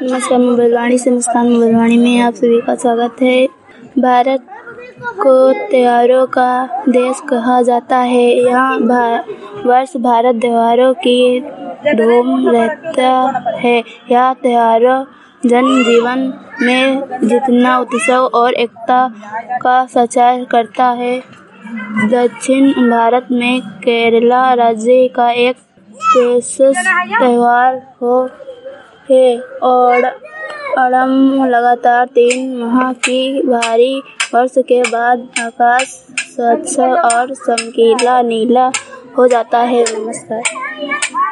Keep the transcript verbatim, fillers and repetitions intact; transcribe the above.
नमस्कार, मैं बलवानी से मुस्कान बलवानी में आप सभी का स्वागत है। भारत को त्योहारों का देश कहा जाता है। यहाँ वर्ष भारत त्योहारों की धूम रहता है। यह त्योहार जनजीवन में जितना उत्सव और एकता का संचार करता है। दक्षिण भारत में केरला राज्य का एक विशेष त्योहार हो है और ओणम लगातार तीन माह की भारी वर्षा के बाद आकाश स्वच्छ और चमकीला नीला हो जाता है। नमस्कार।